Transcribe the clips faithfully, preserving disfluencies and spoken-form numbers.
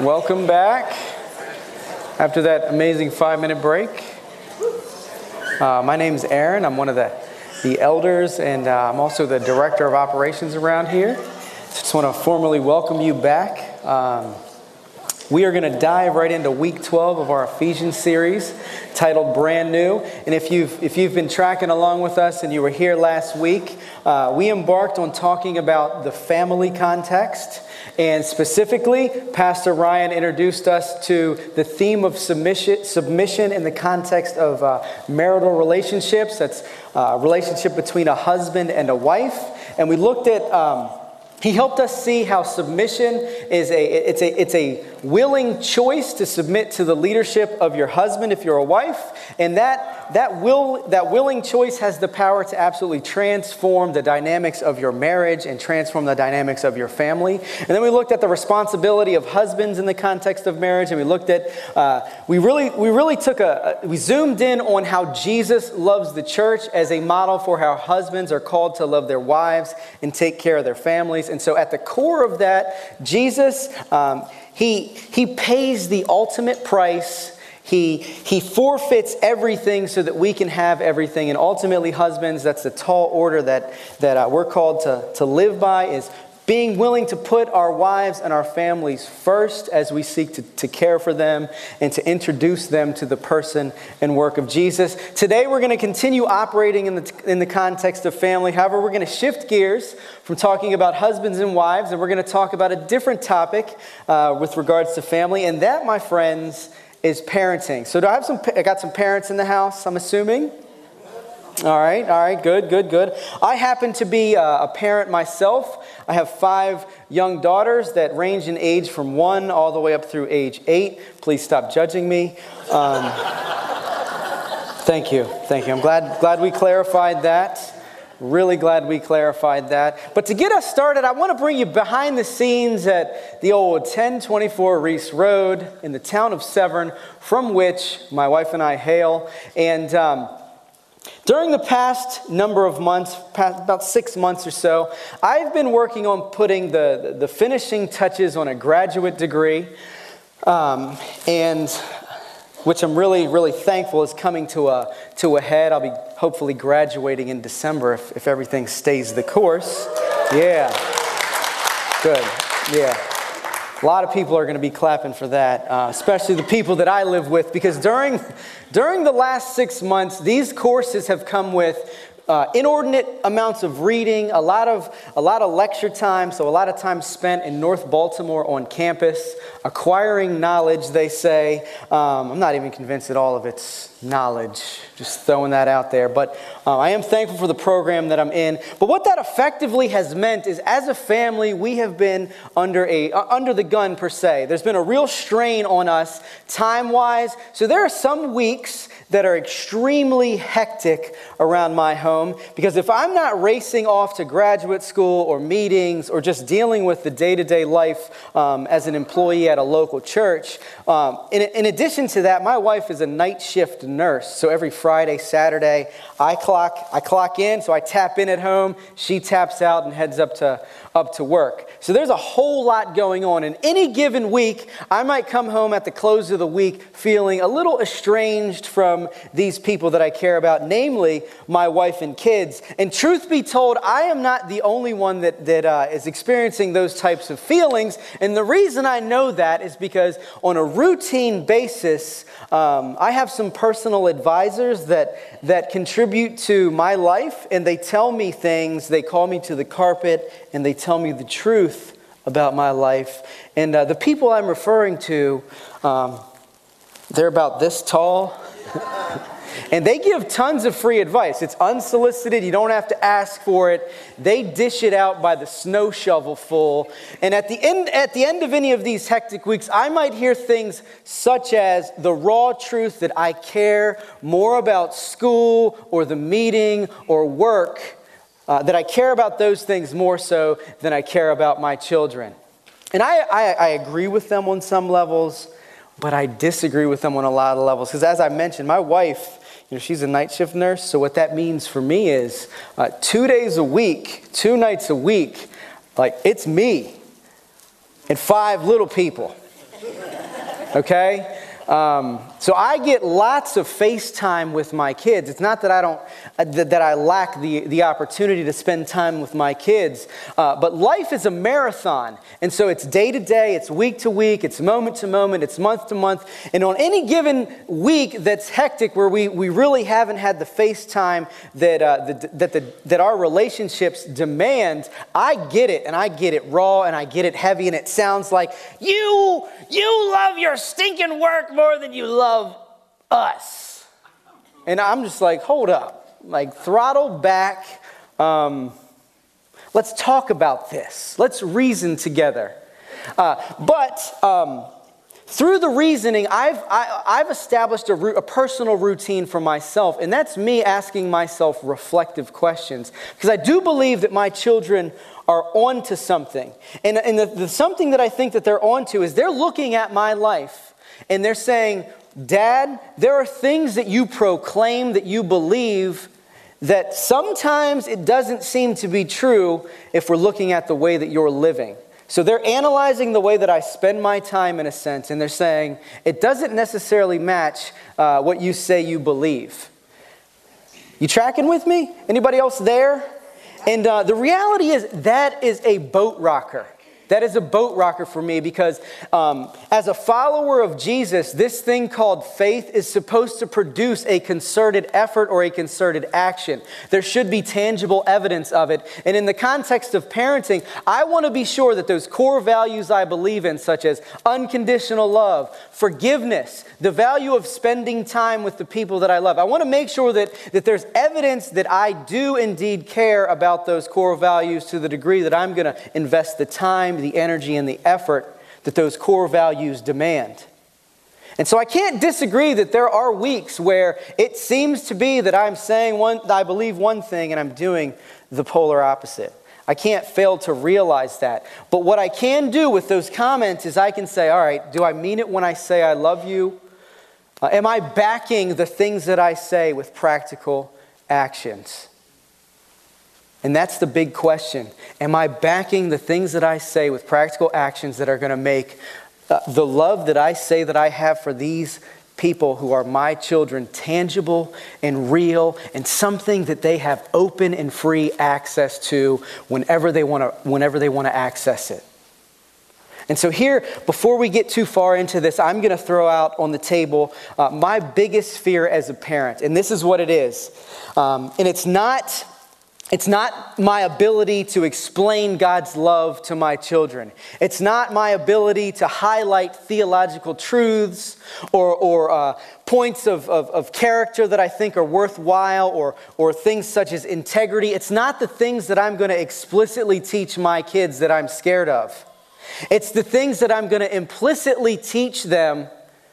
Welcome back after that amazing five-minute break. Uh, my name is Aaron. I'm one of the, the elders, and uh, I'm also the director of operations around here. Just want to formally welcome you back. Um, we are going to dive right into week twelve of our Ephesians series titled Brand New. And if you've, if you've been tracking along with us and you were here last week, uh, we embarked on talking about the family context. And specifically, Pastor Ryan introduced us to the theme of submission, submission in the context of uh, marital relationships. That's a relationship between a husband and a wife. And we looked at, um, he helped us see how submission is a, it's a, it's a willing choice to submit to the leadership of your husband if you're a wife. And that, that, will, that willing choice has the power to absolutely transform the dynamics of your marriage and transform the dynamics of your family. And then we looked at the responsibility of husbands in the context of marriage. And we looked at, uh, we really, we really took a, a, we zoomed in on how Jesus loves the church as a model for how husbands are called to love their wives and take care of their families. And so at the core of that, Jesus, um, he, he pays the ultimate price. He, he forfeits everything so that we can have everything. And ultimately, husbands, that's the tall order that, that uh, we're called to, to live by, is being willing to put our wives and our families first as we seek to, to care for them and to introduce them to the person and work of Jesus. Today, we're going to continue operating in the, in the context of family. However, we're going to shift gears from talking about husbands and wives, and we're going to talk about a different topic uh, with regards to family. And that, my friends, is parenting. So do I have some, I got some parents in the house, I'm assuming? All right, all right, good, good, good. I happen to be a parent myself. I have five young daughters that range in age from one all the way up through age eight. Please stop judging me. Um, thank you, thank you. I'm glad, glad we clarified that. Really glad we clarified that. But to get us started, I want to bring you behind the scenes at the old ten twenty-four Reese Road in the town of Severn, from which my wife and I hail. And um, during the past number of months, past about six months or so, I've been working on putting the, the finishing touches on a graduate degree, um, and which I'm really, really thankful is coming to a to a head. I'll be hopefully graduating in December if, if everything stays the course. Yeah. Good. Yeah. A lot of people are going to be clapping for that, uh, especially the people that I live with, because during during the last six months, these courses have come with Uh, inordinate amounts of reading, a lot of a lot of lecture time, so a lot of time spent in North Baltimore on campus, acquiring knowledge, they say. Um, I'm not even convinced that all of it's knowledge, just throwing that out there. But uh, I am thankful for the program that I'm in. But what that effectively has meant is, as a family, we have been under a uh, under the gun, per se. There's been a real strain on us time-wise. So there are some weeks that are extremely hectic around my home, because if I'm not racing off to graduate school or meetings or just dealing with the day-to-day life um, as an employee at a local church, um, in, in addition to that, my wife is a night shift nurse. So every Friday, Saturday, I clock I clock in, so I tap in at home, she taps out and heads up to up to work. So there's a whole lot going on. In any given week, I might come home at the close of the week feeling a little estranged from these people that I care about, namely my wife and kids. And truth be told, I am not the only one that, that uh, is experiencing those types of feelings. And the reason I know that is because on a routine basis, um, I have some personal advisors that, that contribute to my life, and they tell me things. They call me to the carpet, and they tell me the truth about my life. And uh, the people I'm referring to, um, they're about this tall. And they give tons of free advice. It's unsolicited. You don't have to ask for it. They dish it out by the snow shovel full. And at the end, at the end of any of these hectic weeks, I might hear things such as the raw truth that I care more about school or the meeting or work, uh, that I care about those things more so than I care about my children. And I, I, I agree with them on some levels, but I disagree with them on a lot of levels. Because as I mentioned, my wife, you know, she's a night shift nurse. So what that means for me is uh, two days a week, two nights a week, like it's me and five little people. Okay? Um, so I get lots of FaceTime with my kids. It's not that I don't, uh, that, that I lack the, the opportunity to spend time with my kids, uh, but life is a marathon. And so it's day to day, it's week to week, it's moment to moment, it's month to month. And on any given week that's hectic, where we, we really haven't had the FaceTime that, uh, the, that, the, that our relationships demand, I get it, and I get it raw, and I get it heavy, and it sounds like, you, you love your stinking work more than you love us. And I'm just like, hold up, like throttle back. Um, let's talk about this. Let's reason together. Uh, but um, through the reasoning, I've, I, I've established a, a personal routine for myself, and that's me asking myself reflective questions. Because I do believe that my children are onto something. And, and the, the something that I think that they're onto is they're looking at my life and they're saying, Dad, there are things that you proclaim, that you believe, that sometimes it doesn't seem to be true if we're looking at the way that you're living. So they're analyzing the way that I spend my time, in a sense, and they're saying, it doesn't necessarily match uh, what you say you believe. You tracking with me? Anybody else there? And uh, the reality is that is a boat rocker. That is a boat rocker for me because um, as a follower of Jesus, this thing called faith is supposed to produce a concerted effort or a concerted action. There should be tangible evidence of it. And in the context of parenting, I want to be sure that those core values I believe in, such as unconditional love, forgiveness, the value of spending time with the people that I love, I want to make sure that, that there's evidence that I do indeed care about those core values to the degree that I'm going to invest the time, the energy, and the effort that those core values demand. And so I can't disagree that there are weeks where it seems to be that I'm saying one, I believe one thing and I'm doing the polar opposite. I can't fail to realize that. But what I can do with those comments is I can say, all right, do I mean it when I say I love you? Uh, am I backing the things that I say with practical actions? And that's the big question. Am I backing the things that I say with practical actions that are going to make uh, the love that I say that I have for these people who are my children tangible and real and something that they have open and free access to whenever they want to, whenever they want to access it? And so here, before we get too far into this, I'm going to throw out on the table uh, my biggest fear as a parent. And this is what it is. Um, and it's not... It's not my ability to explain God's love to my children. It's not my ability to highlight theological truths or, or uh, points of, of, of character that I think are worthwhile or, or things such as integrity. It's not the things that I'm going to explicitly teach my kids that I'm scared of. It's the things that I'm going to implicitly teach them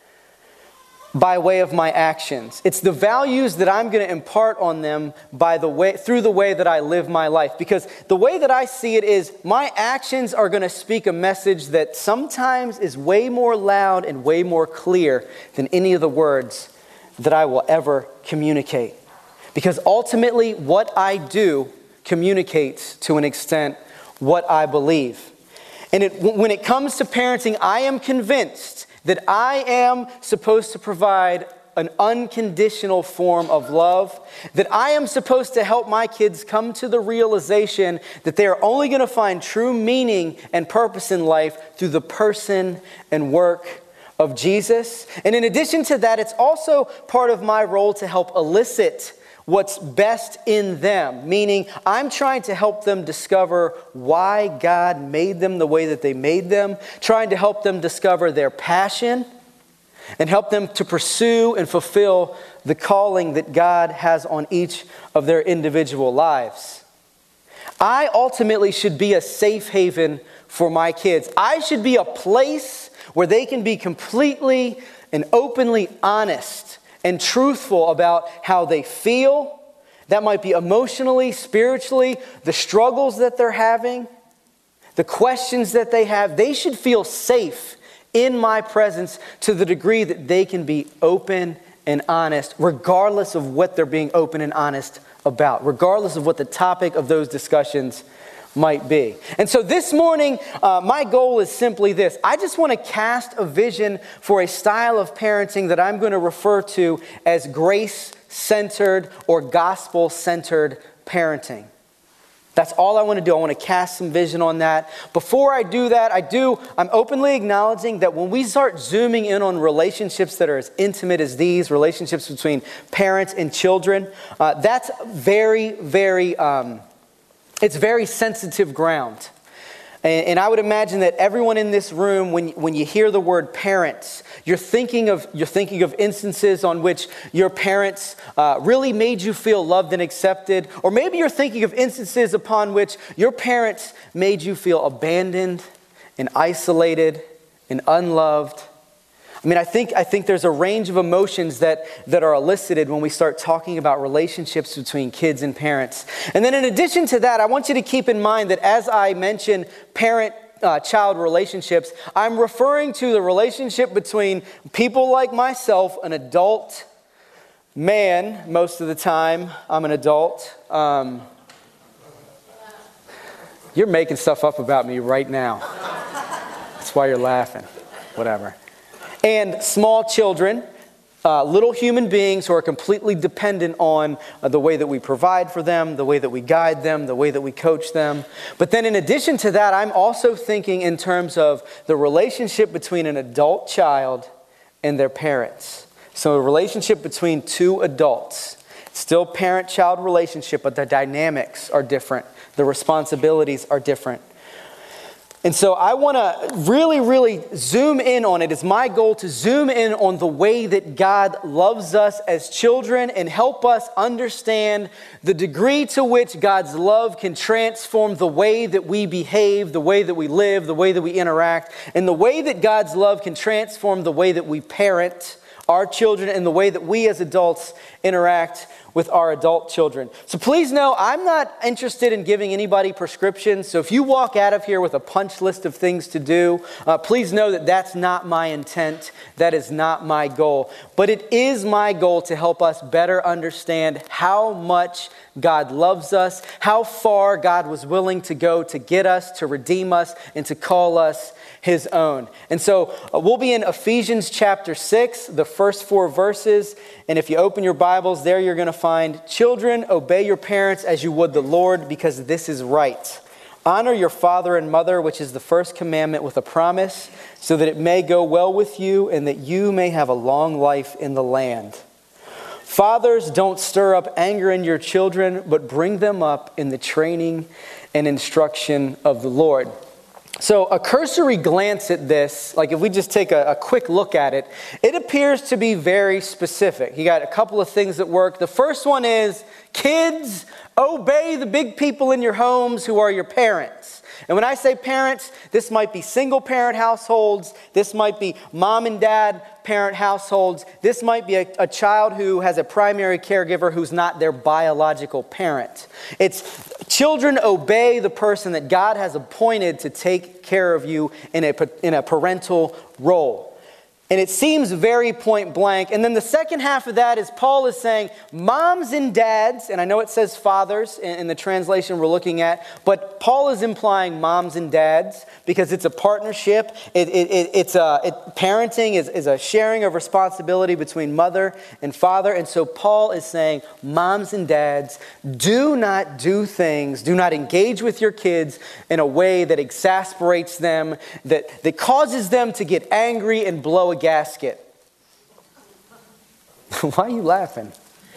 by way of my actions. It's the values that I'm going to impart on them by the way, through the way that I live my life. Because the way that I see it is my actions are going to speak a message that sometimes is way more loud and way more clear than any of the words that I will ever communicate. Because ultimately what I do communicates to an extent what I believe. And it, when it comes to parenting, I am convinced that I am supposed to provide an unconditional form of love, that I am supposed to help my kids come to the realization that they are only going to find true meaning and purpose in life through the person and work of Jesus. And in addition to that, it's also part of my role to help elicit what's best in them, meaning I'm trying to help them discover why God made them the way that they made them, trying to help them discover their passion, and help them to pursue and fulfill the calling that God has on each of their individual lives. I ultimately should be a safe haven for my kids. I should be a place where they can be completely and openly honest and truthful about how they feel. That might be emotionally, spiritually, the struggles that they're having, the questions that they have. They should feel safe in my presence to the degree that they can be open and honest, regardless of what they're being open and honest about, regardless of what the topic of those discussions might be. And so this morning, uh, my goal is simply this. I just want to cast a vision for a style of parenting that I'm going to refer to as grace-centered or gospel-centered parenting. That's all I want to do. I want to cast some vision on that. Before I do that, I do, I'm openly acknowledging that when we start zooming in on relationships that are as intimate as these, relationships between parents and children, uh, that's very, very, um, it's very sensitive ground. And, and I would imagine that everyone in this room, when, when you hear the word parents, you're thinking of you're thinking of instances on which your parents uh, really made you feel loved and accepted. Or maybe you're thinking of instances upon which your parents made you feel abandoned and isolated and unloved. I mean, I think I think there's a range of emotions that, that are elicited when we start talking about relationships between kids and parents. And then in addition to that, I want you to keep in mind that as I mention parent-child relationships, I'm referring to the relationship between people like myself, an adult man most of the time. I'm an adult. Um, you're making stuff up about me right now. That's why you're laughing. Whatever. And small children, uh, little human beings who are completely dependent on uh, the way that we provide for them, the way that we guide them, the way that we coach them. But then in addition to that, I'm also thinking in terms of the relationship between an adult child and their parents. So a relationship between two adults. Still parent-child relationship, but the dynamics are different. The responsibilities are different. And so I want to really, really zoom in on it. It's my goal to zoom in on the way that God loves us as children and help us understand the degree to which God's love can transform the way that we behave, the way that we live, the way that we interact, and the way that God's love can transform the way that we parent our children and the way that we as adults interact with our adult children. So please know, I'm not interested in giving anybody prescriptions. So if you walk out of here with a punch list of things to do, uh, please know that that's not my intent. That is not my goal. But it is my goal to help us better understand how much God loves us, how far God was willing to go to get us, to redeem us, and to call us His own. And so uh, we'll be in Ephesians chapter six, the first four verses. And if you open your Bibles, there you're going to find, children, obey your parents as you would the Lord, because this is right. Honor your father and mother, which is the first commandment with a promise, so that it may go well with you and that you may have a long life in the land. Fathers, don't stir up anger in your children, but bring them up in the training and instruction of the Lord. So a cursory glance at this, like if we just take a, a quick look at it, it appears to be very specific. You got a couple of things that work. The first one is, kids, obey the big people in your homes who are your parents. And when I say parents, this might be single parent households. This might be mom and dad parent households. This might be a, a child who has a primary caregiver who's not their biological parent. It's children, obey the person that God has appointed to take care of you in a, in a parental role. And it seems very point blank. And then the second half of that is Paul is saying, moms and dads, and I know it says fathers in, in the translation we're looking at, but Paul is implying moms and dads because it's a partnership. It, it, it, it's a, it, parenting is, is a sharing of responsibility between mother and father. And so Paul is saying, moms and dads, do not do things, do not engage with your kids in a way that exasperates them, that, that causes them to get angry and blow a gasket. Why are you laughing?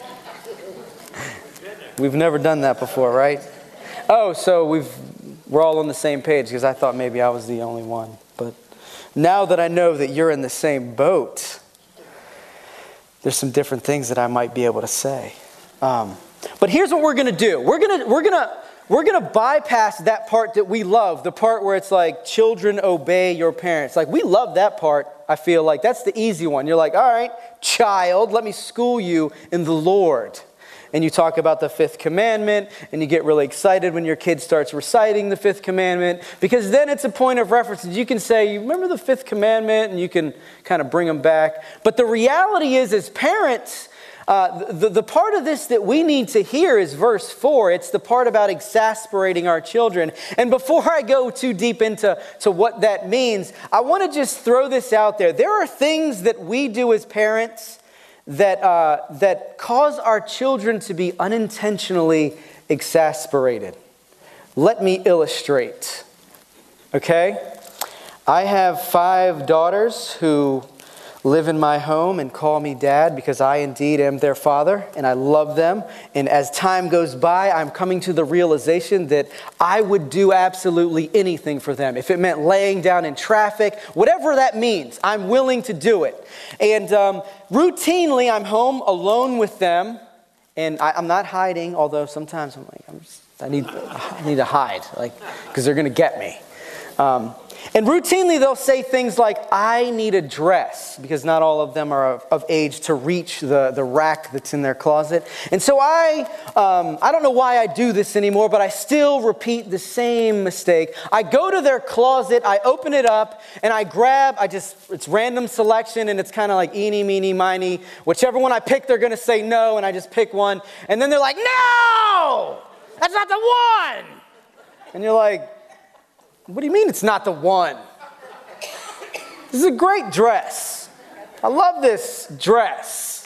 We've never done that before, right? Oh, so we've we're all on the same page because I thought maybe I was the only one. But now that I know that you're in the same boat, there's some different things that I might be able to say. Um, but here's what we're gonna do. We're gonna we're gonna We're going to bypass that part that we love, the part where it's like, children, obey your parents. Like, we love that part, I feel like. That's the easy one. You're like, all right, child, let me school you in the Lord. And you talk about the fifth commandment, and you get really excited when your kid starts reciting the fifth commandment, because then it's a point of reference. You can say, you remember the fifth commandment? And you can kind of bring them back. But the reality is, as parents, uh, the, the part of this that we need to hear is verse four. It's the part about exasperating our children. And before I go too deep into to what that means, I want to just throw this out there. There are things that we do as parents that uh, that cause our children to be unintentionally exasperated. Let me illustrate. Okay? I have five daughters who live in my home and call me dad because I indeed am their father and I love them. And as time goes by, I'm coming to the realization that I would do absolutely anything for them. If it meant laying down in traffic, whatever that means, I'm willing to do it. And um, routinely, I'm home alone with them. And I, I'm not hiding, although sometimes I'm like, I'm just, I need, I need to hide, like, because they're going to get me. Um, And routinely they'll say things like, I need a dress, because not all of them are of, of age to reach the, the rack that's in their closet. And so I, um, I don't know why I do this anymore, but I still repeat the same mistake. I go to their closet, I open it up, and I grab, I just, it's random selection, and it's kind of like eeny, meeny, miny. Whichever one I pick, they're going to say no, and I just pick one. And then they're like, no, that's not the one. And you're like, what do you mean it's not the one? This is a great dress. I love this dress.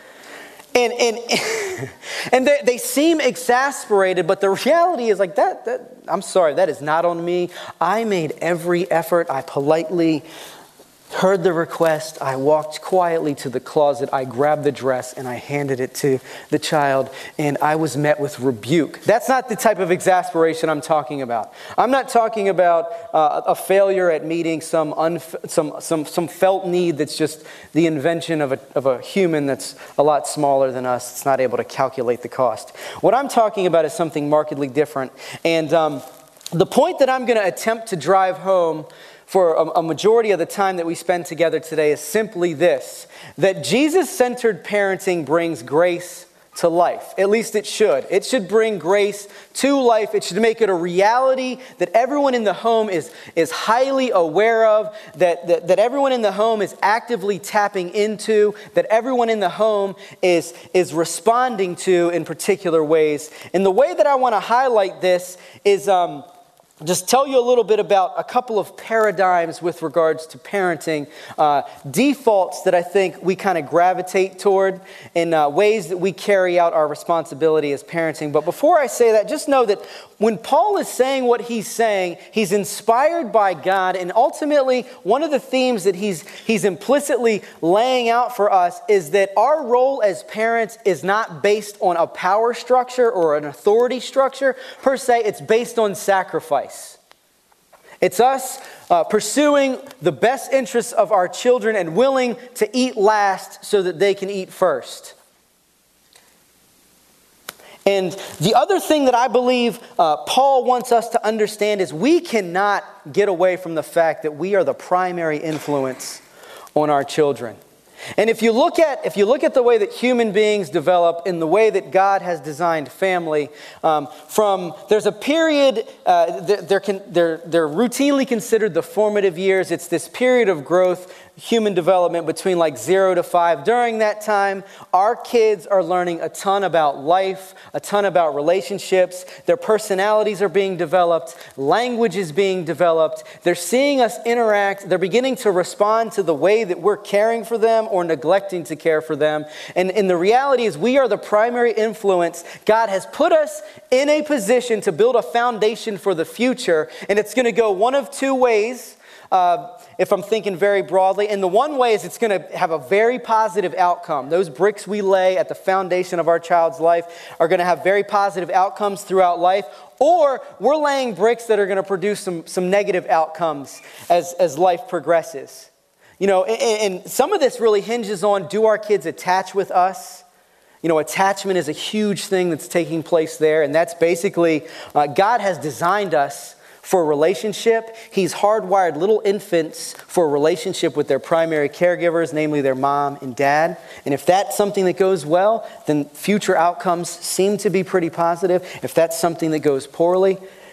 And and and they, they seem exasperated, but the reality is like that, that, I'm sorry, that is not on me. I made every effort. I politely heard the request. I walked quietly to the closet. I grabbed the dress and I handed it to the child, and I was met with rebuke. That's not the type of exasperation I'm talking about. I'm not talking about uh, a failure at meeting some, unf- some some some felt need that's just the invention of a of a human that's a lot smaller than us. It's not able to calculate the cost. What I'm talking about is something markedly different. And um, the point that I'm going to attempt to drive home for a majority of the time that we spend together today is simply this, that Jesus-centered parenting brings grace to life. At least it should. It should bring grace to life. It should make it a reality that everyone in the home is, is highly aware of, that, that, that everyone in the home is actively tapping into, that everyone in the home is, is responding to in particular ways. And the way that I want to highlight this is Um, just tell you a little bit about a couple of paradigms with regards to parenting, uh, defaults that I think we kind of gravitate toward in uh, ways that we carry out our responsibility as parenting. But before I say that, just know that when Paul is saying what he's saying, he's inspired by God, and ultimately one of the themes that he's he's implicitly laying out for us is that our role as parents is not based on a power structure or an authority structure per se. It's based on sacrifice. It's us uh, pursuing the best interests of our children and willing to eat last so that they can eat first. And the other thing that I believe uh, Paul wants us to understand is we cannot get away from the fact that we are the primary influence on our children. And if you look at if you look at the way that human beings develop, in the way that God has designed family, um, from there's a period uh, they're, they're they're they're routinely considered the formative years. It's this period of growth, human development between like zero to five. During that time, our kids are learning a ton about life, a ton about relationships. Their personalities are being developed. Language is being developed. They're seeing us interact. They're beginning to respond to the way that we're caring for them or neglecting to care for them. And, and the reality is we are the primary influence. God has put us in a position to build a foundation for the future. And it's going to go one of two ways. Uh, if I'm thinking very broadly. And the one way is it's going to have a very positive outcome. Those bricks we lay at the foundation of our child's life are going to have very positive outcomes throughout life. Or we're laying bricks that are going to produce some, some negative outcomes as, as life progresses. You know, and, and some of this really hinges on, do our kids attach with us? You know, attachment is a huge thing that's taking place there. And that's basically, uh, God has designed us for a relationship. He's hardwired little infants for a relationship with their primary caregivers, namely their mom and dad. And if that's something that goes well, then future outcomes seem to be pretty positive. If that's something that goes poorly,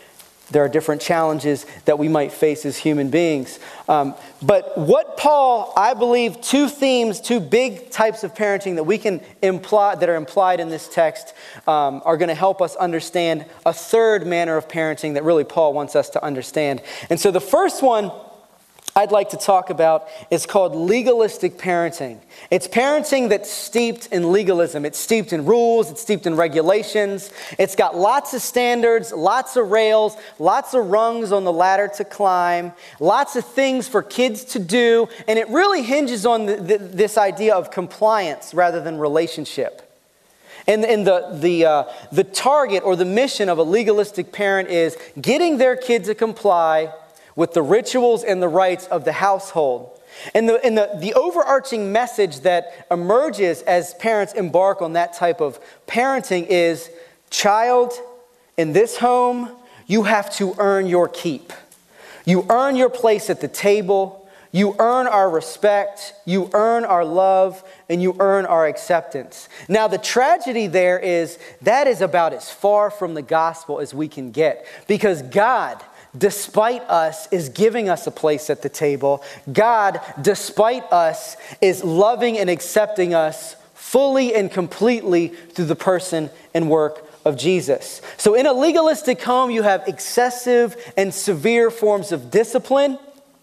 There are different challenges that we might face as human beings. Um, but what Paul, I believe, two themes, two big types of parenting that we can imply, that are implied in this text, um, are going to help us understand a third manner of parenting that really Paul wants us to understand. And so the first one I'd like to talk about is called legalistic parenting. It's parenting that's steeped in legalism. It's steeped in rules. It's steeped in regulations. It's got lots of standards, lots of rails, lots of rungs on the ladder to climb, lots of things for kids to do. And it really hinges on the, the, this idea of compliance rather than relationship. And, and the, the, uh, the target or the mission of a legalistic parent is getting their kid to comply with the rituals and the rites of the household. And the, and the, the overarching message that emerges as parents embark on that type of parenting is, child, in this home, you have to earn your keep. You earn your place at the table. You earn our respect. You earn our love. And you earn our acceptance. Now, the tragedy there is that is about as far from the gospel as we can get. Because God, despite us, is giving us a place at the table. God, despite us, is loving and accepting us fully and completely through the person and work of Jesus. So in a legalistic home, you have excessive and severe forms of discipline,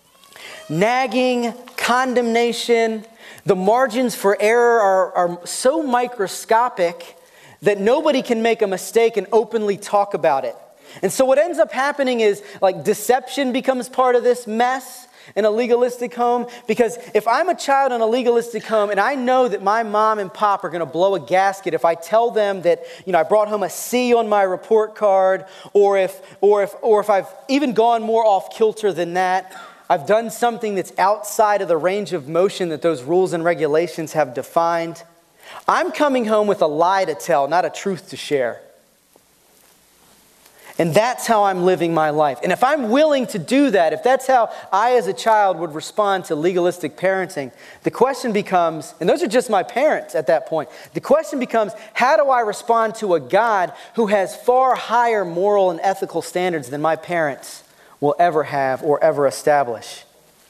nagging, condemnation. The margins for error are, are so microscopic that nobody can make a mistake and openly talk about it. And so what ends up happening is, like, deception becomes part of this mess in a legalistic home. Because if I'm a child in a legalistic home and I know that my mom and pop are going to blow a gasket if I tell them that, you know, I brought home a C on my report card, or if, or if, or if I've even gone more off kilter than that, I've done something that's outside of the range of motion that those rules and regulations have defined, I'm coming home with a lie to tell, not a truth to share. And that's how I'm living my life. And if I'm willing to do that, if that's how I as a child would respond to legalistic parenting, the question becomes, and those are just my parents at that point, the question becomes, how do I respond to a God who has far higher moral and ethical standards than my parents will ever have or ever establish?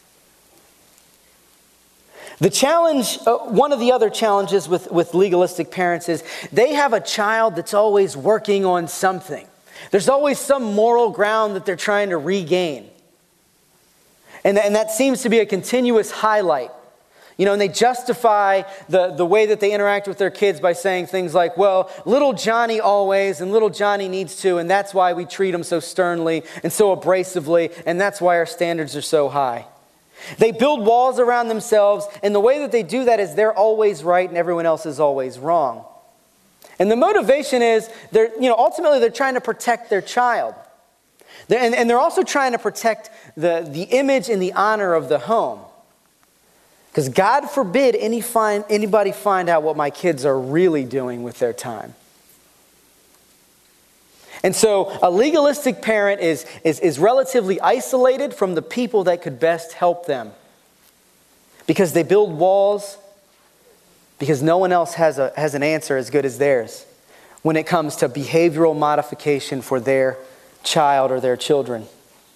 The challenge, uh, one of the other challenges with, with legalistic parents is they have a child that's always working on something. There's always some moral ground that they're trying to regain. And, and that seems to be a continuous highlight. You know, and they justify the, the way that they interact with their kids by saying things like, well, little Johnny always, and little Johnny needs to, and that's why we treat him so sternly and so abrasively, and that's why our standards are so high. They build walls around themselves, and the way that they do that is they're always right and everyone else is always wrong. And the motivation is, they're, you know, ultimately they're trying to protect their child. They're, and, and they're also trying to protect the, the image and the honor of the home. Because God forbid any find, anybody find out what my kids are really doing with their time. And so a legalistic parent is, is, is relatively isolated from the people that could best help them. Because they build walls, because no one else has a has an answer as good as theirs when it comes to behavioral modification for their child or their children.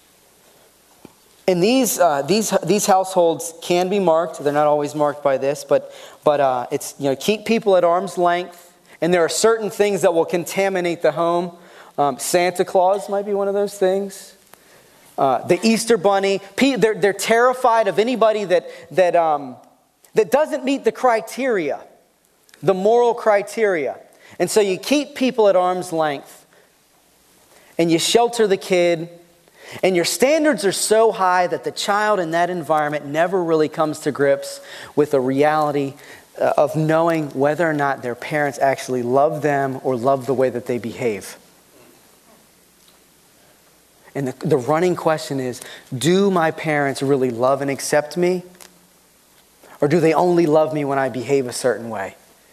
And these uh, these these households can be marked. They're not always marked by this, but but uh, it's, you know, keep people at arm's length. And there are certain things that will contaminate the home. Um, Santa Claus might be one of those things. Uh, the Easter Bunny. They're they're terrified of anybody that that. Um, that doesn't meet the criteria, the moral criteria. And so you keep people at arm's length, and you shelter the kid, and your standards are so high that the child in that environment never really comes to grips with the reality uh, of knowing whether or not their parents actually love them or love the way that they behave. And the, the running question is, do my parents really love and accept me? Or do they only love me when I behave a certain way?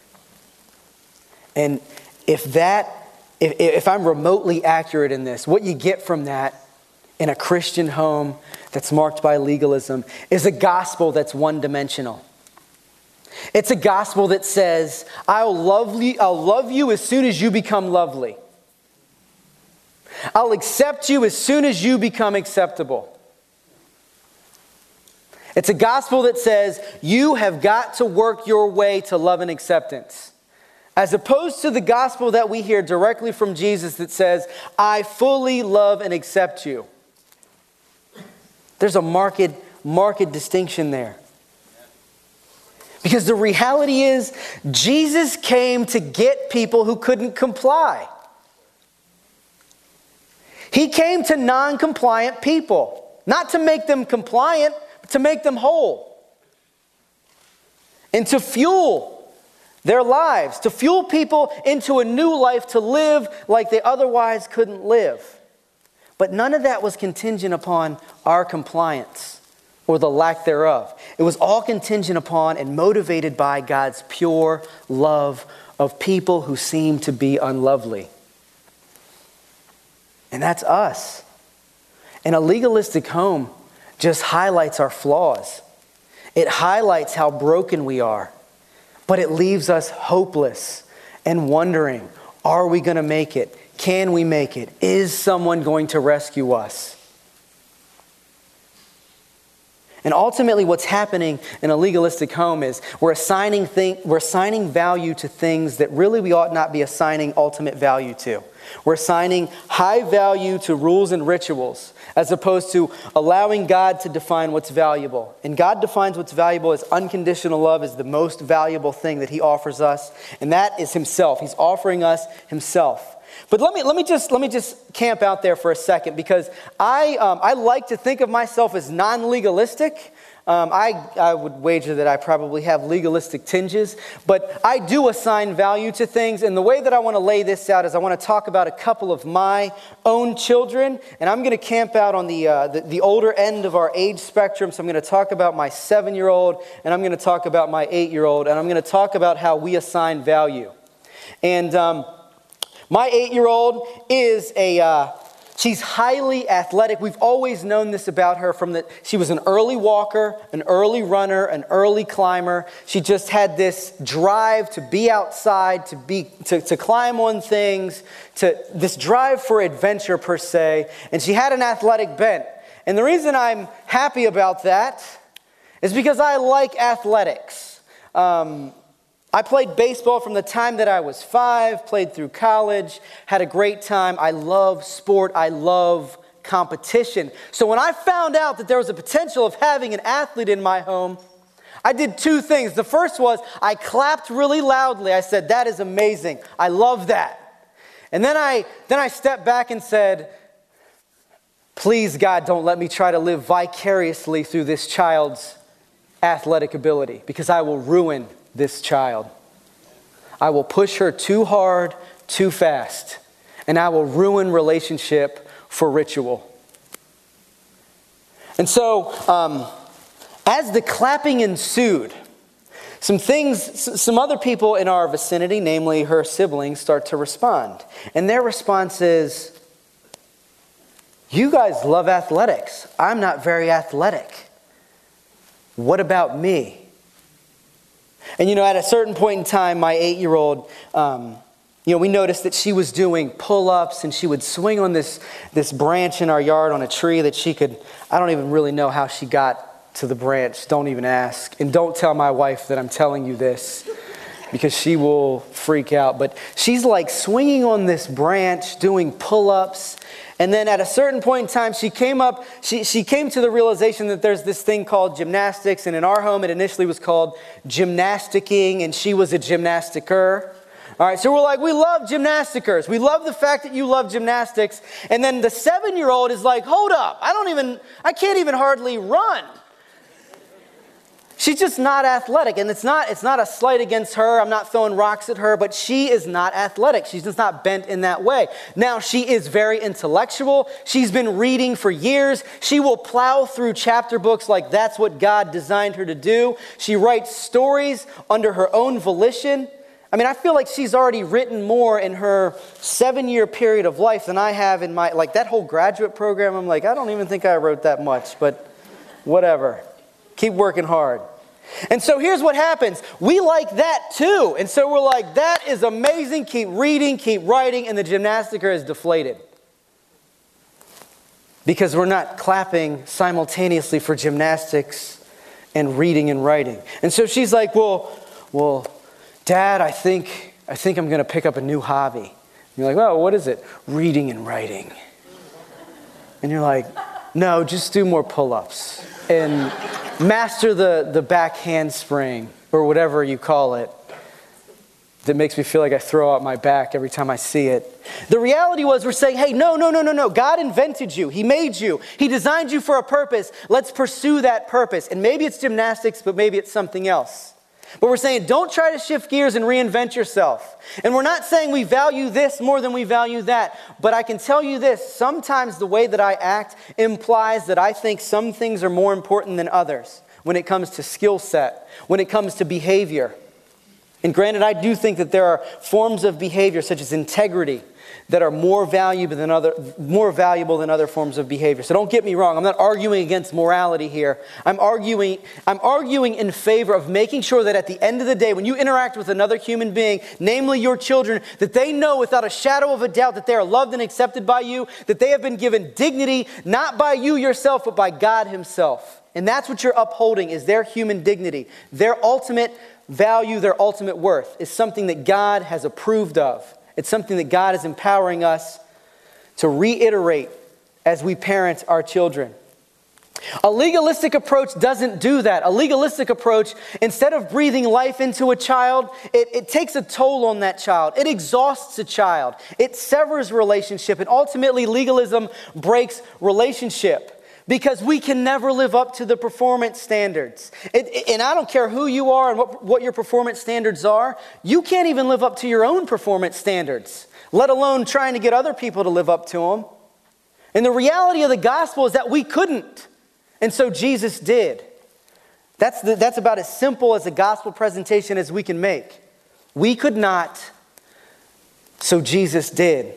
And if that, if, if I'm remotely accurate in this, what you get from that in a Christian home that's marked by legalism is a gospel that's one-dimensional. It's a gospel that says, I'll love you, I'll love you as soon as you become lovely. I'll accept you as soon as you become acceptable. It's a gospel that says you have got to work your way to love and acceptance. As opposed to the gospel that we hear directly from Jesus that says, I fully love and accept you. There's a marked, marked distinction there. Because the reality is, Jesus came to get people who couldn't comply. He came to non-compliant people, not to make them compliant, but to make them whole. And to fuel their lives, to fuel people into a new life to live like they otherwise couldn't live. But none of that was contingent upon our compliance or the lack thereof. It was all contingent upon and motivated by God's pure love of people who seem to be unlovely. And that's us. And a legalistic home just highlights our flaws. It highlights how broken we are. But it leaves us hopeless and wondering, are we going to make it? Can we make it? Is someone going to rescue us? And ultimately what's happening in a legalistic home is we're assigning thing, we're assigning value to things that really we ought not be assigning ultimate value to. We're assigning high value to rules and rituals as opposed to allowing God to define what's valuable. And God defines what's valuable as unconditional love is the most valuable thing that He offers us. And that is Himself. He's offering us Himself. But let me let me just let me just camp out there for a second because I um, I like to think of myself as non-legalistic. Um, I I would wager that I probably have legalistic tinges, but I do assign value to things. And the way that I want to lay this out is I want to talk about a couple of my own children, and I'm going to camp out on the uh, the, the older end of our age spectrum. So I'm going to talk about my seven-year-old, and I'm going to talk about my eight-year-old, and I'm going to talk about how we assign value. And um, my eight-year-old is a, uh, she's highly athletic. We've always known this about her from that she was an early walker, an early runner, an early climber. She just had this drive to be outside, to be to, to climb on things, to this drive for adventure per se. And she had an athletic bent. And the reason I'm happy about that is because I like athletics. Um, I played baseball from the time that I was five, played through college, had a great time. I love sport. I love competition. So when I found out that there was a potential of having an athlete in my home, I did two things. The first was I clapped really loudly. I said, that is amazing. I love that. And then I, then I stepped back and said, please, God, don't let me try to live vicariously through this child's athletic ability because I will ruin this child. I will push her too hard, too fast, and I will ruin relationship for ritual. And so, um, as the clapping ensued, some things, some other people in our vicinity, namely her siblings, start to respond. And their response is, you guys love athletics. I'm not very athletic. What about me? And, you know, at a certain point in time, my eight-year-old, um, you know, we noticed that she was doing pull-ups and she would swing on this, this branch in our yard on a tree that she could, I don't even really know how she got to the branch. Don't even ask. And don't tell my wife that I'm telling you this because she will freak out. But she's like swinging on this branch, doing pull-ups. And then at a certain point in time, she came up, she, she came to the realization that there's this thing called gymnastics. And in our home, it initially was called gymnasticking, and she was a gymnasticker. All right, so we're like, we love gymnasticers. We love the fact that you love gymnastics. And then the seven-year-old is like, hold up, I don't even, I can't even hardly run. She's just not athletic, and it's not, it's not a slight against her. I'm not throwing rocks at her, but she is not athletic. She's just not bent in that way. Now, she is very intellectual. She's been reading for years. She will plow through chapter books like that's what God designed her to do. She writes stories under her own volition. I mean, I feel like she's already written more in her seven-year period of life than I have in my, like that whole graduate program. I'm like, I don't even think I wrote that much, but whatever. Keep working hard. And so here's what happens. We like that too. And so we're like, that is amazing. Keep reading, keep writing. And the gymnasticker is deflated. because we're not clapping simultaneously for gymnastics and reading and writing. And so she's like, well, well, Dad, I think, I think I'm going to pick up a new hobby. And you're like, well, what is it? Reading and writing. And you're like, no, just do more pull-ups and master the, the back handspring or whatever you call it that makes me feel like I throw out my back every time I see it. The reality was we're saying, hey, no, no, no, no, no. God invented you. He made you. He designed you for a purpose. Let's pursue that purpose. And maybe it's gymnastics, but maybe it's something else. But we're saying don't try to shift gears and reinvent yourself. And we're not saying we value this more than we value that. But I can tell you this, sometimes the way that I act implies that I think some things are more important than others when it comes to skill set, when it comes to behavior. And granted, I do think that there are forms of behavior such as integrity that are more valuable than other more valuable than other forms of behavior. So don't get me wrong, I'm not arguing against morality here. I'm arguing I'm arguing in favor of making sure that at the end of the day, when you interact with another human being, namely your children, that they know without a shadow of a doubt that they are loved and accepted by you, that they have been given dignity, not by you yourself, but by God himself. And that's what you're upholding, is their human dignity. Their ultimate value, their ultimate worth is something that God has approved of. It's something that God is empowering us to reiterate as we parent our children. A legalistic approach doesn't do that. A legalistic approach, instead of breathing life into a child, it, it takes a toll on that child. It exhausts a child. It severs relationship. And ultimately, legalism breaks relationship. Because we can never live up to the performance standards. It, it, and I don't care who you are and what, what your performance standards are. You can't even live up to your own performance standards, let alone trying to get other people to live up to them. And the reality of the gospel is that we couldn't. And so Jesus did. That's, the, that's about as simple as a gospel presentation as we can make. We could not, so Jesus did.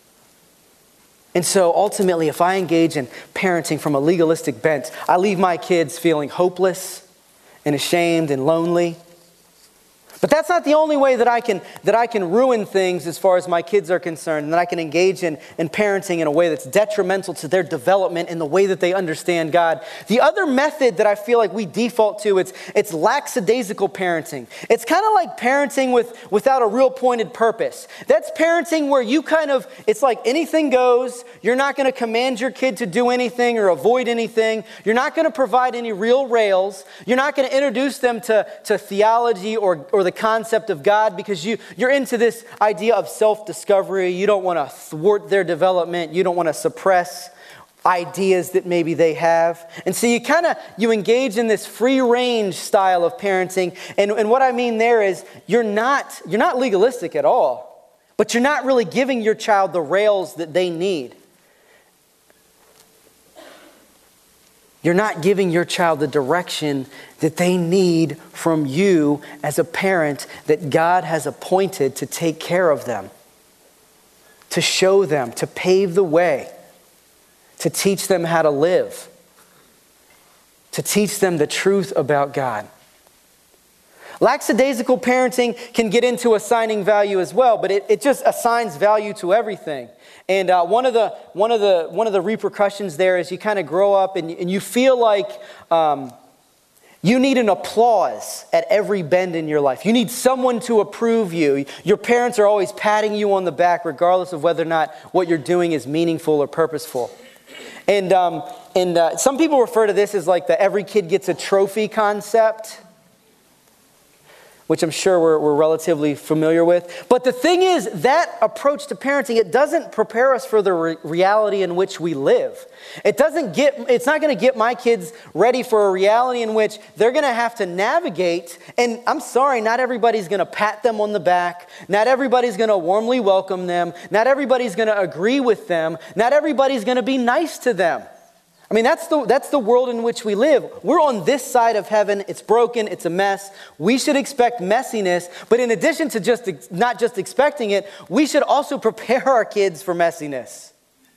And so ultimately, if I engage in parenting from a legalistic bent, I leave my kids feeling hopeless and ashamed and lonely. But that's not the only way that I can that I can ruin things as far as my kids are concerned, and that I can engage in, in parenting in a way that's detrimental to their development and the way that they understand God. The other method that I feel like we default to, it's it's lackadaisical parenting. It's kind of like parenting with without a real pointed purpose. That's parenting where you kind of, it's like anything goes. You're not going to command your kid to do anything or avoid anything. You're not going to provide any real rails. You're not going to introduce them to, to theology or, or the concept of God, because you, you're into this idea of self-discovery. You don't want to thwart their development. You don't want to suppress ideas that maybe they have. And so you kind of, you engage in this free-range style of parenting. And, and what I mean there is you're not, you're not legalistic at all, but you're not really giving your child the rails that they need. You're not giving your child the direction that they need from you as a parent that God has appointed to take care of them, to show them, to pave the way, to teach them how to live, to teach them the truth about God. Lackadaisical parenting can get into assigning value as well, but it, it just assigns value to everything. And uh, one of the one of the one of the repercussions there is you kind of grow up and, and you feel like um, you need an applause at every bend in your life. You need someone to approve you. Your parents are always patting you on the back, regardless of whether or not what you're doing is meaningful or purposeful. And um, and uh, some people refer to this as like the every kid gets a trophy concept, which I'm sure we're, we're relatively familiar with. But the thing is, that approach to parenting, it doesn't prepare us for the re- reality in which we live. It doesn't get, it's not going to get my kids ready for a reality in which they're going to have to navigate. And I'm sorry, not everybody's going to pat them on the back. Not everybody's going to warmly welcome them. Not everybody's going to agree with them. Not everybody's going to be nice to them. I mean, that's the that's the world in which we live. We're on this side of heaven. It's broken. It's a mess. We should expect messiness. But in addition to just not just expecting it, we should also prepare our kids for messiness.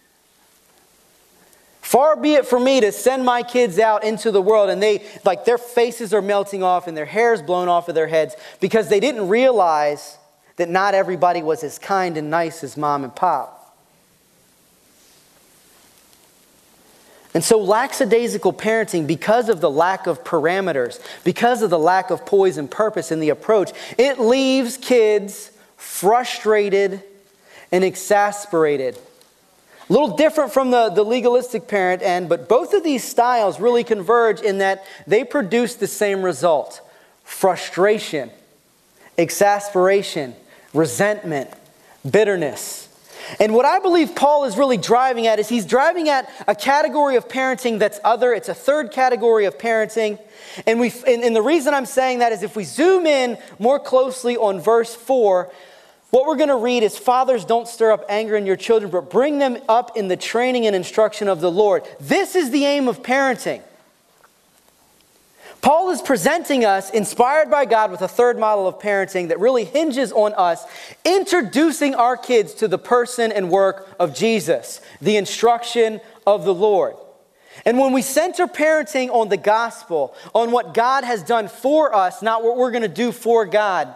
Far be it from me to send my kids out into the world and they, like, their faces are melting off and their hair's blown off of their heads because they didn't realize that not everybody was as kind and nice as mom and pop. And so lackadaisical parenting, because of the lack of parameters, because of the lack of poise and purpose in the approach, it leaves kids frustrated and exasperated. A little different from the, the legalistic parent end, but both of these styles really converge in that they produce the same result: frustration, exasperation, resentment, bitterness. And what I believe Paul is really driving at is he's driving at a category of parenting that's other. It's a third category of parenting. And, we, and, and the reason I'm saying that is if we zoom in more closely on verse four, what we're going to read is, fathers, don't stir up anger in your children, but bring them up in the training and instruction of the Lord. This is the aim of parenting. Paul is presenting us, inspired by God, with a third model of parenting that really hinges on us introducing our kids to the person and work of Jesus, the instruction of the Lord. And when we center parenting on the gospel, on what God has done for us, not what we're going to do for God,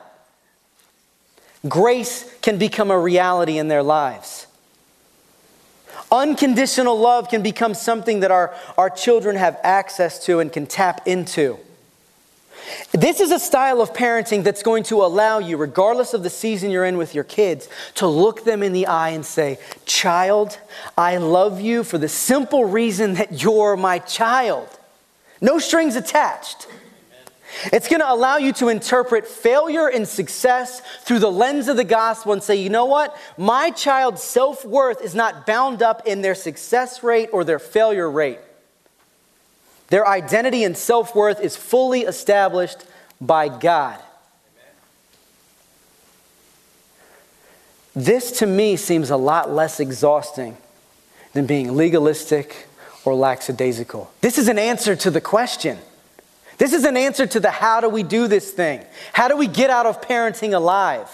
grace can become a reality in their lives. Unconditional love can become something that our, our children have access to and can tap into. This is a style of parenting that's going to allow you, regardless of the season you're in with your kids, to look them in the eye and say, child, I love you for the simple reason that you're my child. No strings attached. It's going to allow you to interpret failure and success through the lens of the gospel and say, you know what? My child's self-worth is not bound up in their success rate or their failure rate. Their identity and self-worth is fully established by God. This to me seems a lot less exhausting than being legalistic or lackadaisical. This is an answer to the question. This is an answer to the how do we do this thing? How do we get out of parenting alive?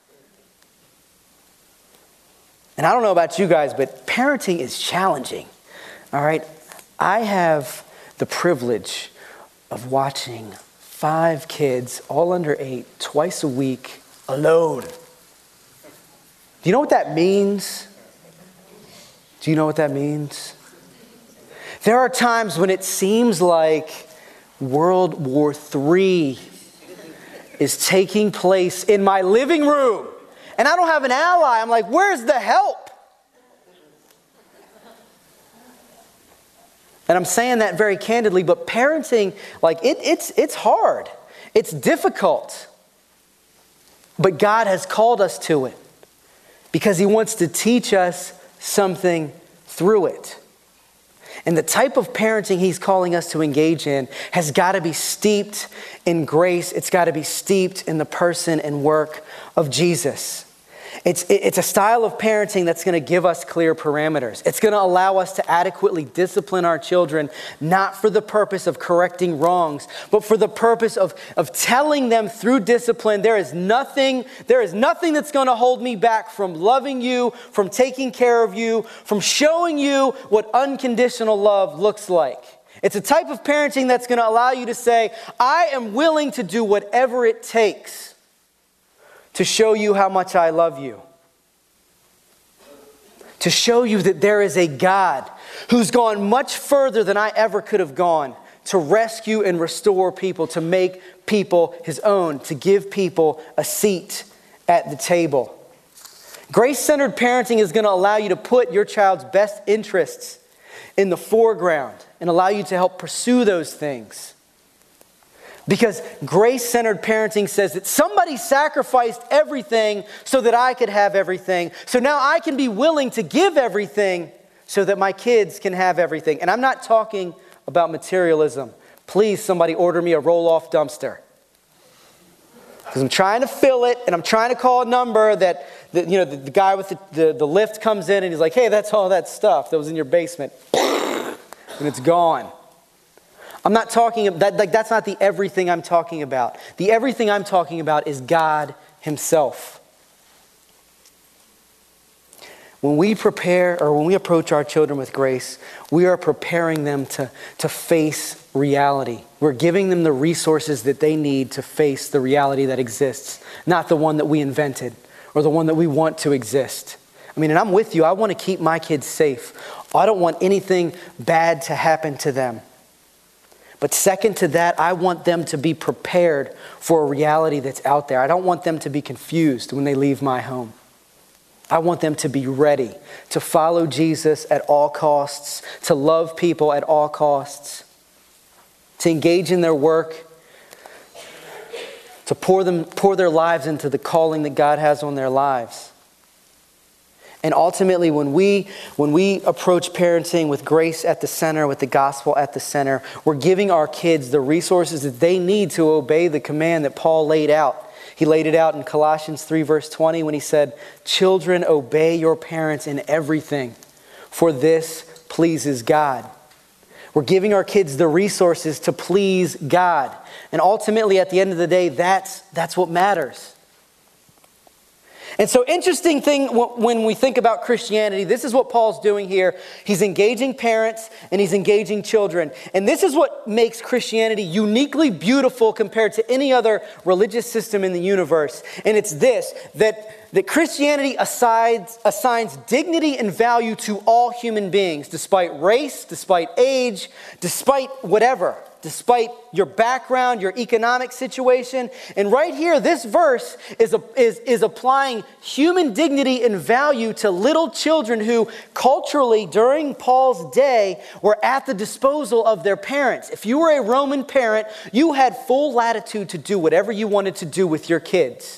And I don't know about you guys, but parenting is challenging. All right? I have the privilege of watching five kids, all under eight, twice a week, alone. Do you know what that means? Do you know what that means? There are times when it seems like World War Three is taking place in my living room. And I don't have an ally. I'm like, where's the help? And I'm saying that very candidly, but parenting, like it, it's, it's hard. It's difficult. But God has called us to it because He wants to teach us something through it. And the type of parenting He's calling us to engage in has got to be steeped in grace. It's got to be steeped in the person and work of Jesus. It's, it's a style of parenting that's going to give us clear parameters. It's going to allow us to adequately discipline our children, not for the purpose of correcting wrongs, but for the purpose of, of telling them through discipline, there is nothing, there is nothing that's going to hold me back from loving you, from taking care of you, from showing you what unconditional love looks like. It's a type of parenting that's going to allow you to say, I am willing to do whatever it takes to show you how much I love you. To show you that there is a God who's gone much further than I ever could have gone to rescue and restore people, to make people His own, to give people a seat at the table. Grace-centered parenting is going to allow you to put your child's best interests in the foreground and allow you to help pursue those things. Because grace-centered parenting says that somebody sacrificed everything so that I could have everything. So now I can be willing to give everything so that my kids can have everything. And I'm not talking about materialism. Please, somebody order me a roll-off dumpster. Because I'm trying to fill it, and I'm trying to call a number that, that you know, the, the guy with the, the, the lift comes in and he's like, hey, that's all that stuff that was in your basement. And it's gone. I'm not talking, that, like, that's not the everything I'm talking about. The everything I'm talking about is God Himself. When we prepare, or when we approach our children with grace, we are preparing them to, to face reality. We're giving them the resources that they need to face the reality that exists, not the one that we invented or the one that we want to exist. I mean, and I'm with you. I want to keep my kids safe I don't want anything bad to happen to them. But second to that, I want them to be prepared for a reality that's out there. I don't want them to be confused when they leave my home. I want them to be ready to follow Jesus at all costs, to love people at all costs, to engage in their work, to pour them, pour their lives into the calling that God has on their lives. And ultimately, when we, when we approach parenting with grace at the center, with the gospel at the center, we're giving our kids the resources that they need to obey the command that Paul laid out. He laid it out in Colossians three, verse twenty, when he said, "Children, obey your parents in everything, for this pleases God." We're giving our kids the resources to please God. And ultimately, at the end of the day, that's, that's what matters. And so, interesting thing when we think about Christianity, this is what Paul's doing here. He's engaging parents and he's engaging children. And this is what makes Christianity uniquely beautiful compared to any other religious system in the universe. And it's this, that, that Christianity assigns, assigns dignity and value to all human beings, despite race, despite age, despite whatever. Despite your background, your economic situation. And right here, this verse is, a, is, is applying human dignity and value to little children who culturally, during Paul's day, were at the disposal of their parents. If you were a Roman parent, you had full latitude to do whatever you wanted to do with your kids.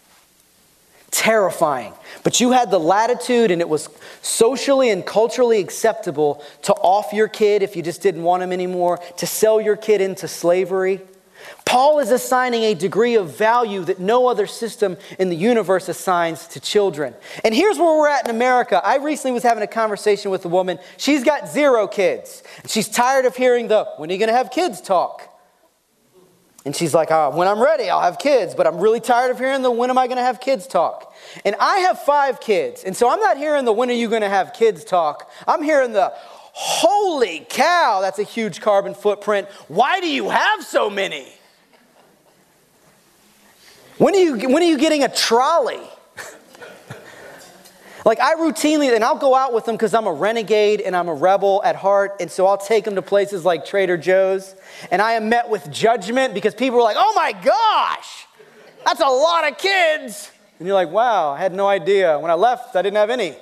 Terrifying. But you had the latitude, and it was socially and culturally acceptable to off your kid if you just didn't want him anymore, to sell your kid into slavery. Paul is assigning a degree of value that no other system in the universe assigns to children. And here's where we're at in America. I recently was having a conversation with a woman. She's got zero kids. And she's tired of hearing the, "When are you going to have kids?" talk. And she's like, oh, "When I'm ready, I'll have kids." But I'm really tired of hearing the "when am I going to have kids" talk. And I have five kids. And so I'm not hearing the "when are you going to have kids" talk. I'm hearing the, "Holy cow, that's a huge carbon footprint. Why do you have so many? When are you, when are you getting a trolley?" Like, I routinely, and I'll go out with them because I'm a renegade and I'm a rebel at heart. And so I'll take them to places like Trader Joe's. And I am met with judgment because people are like, "Oh my gosh, that's a lot of kids." And you're like, "Wow, I had no idea. When I left, I didn't have any."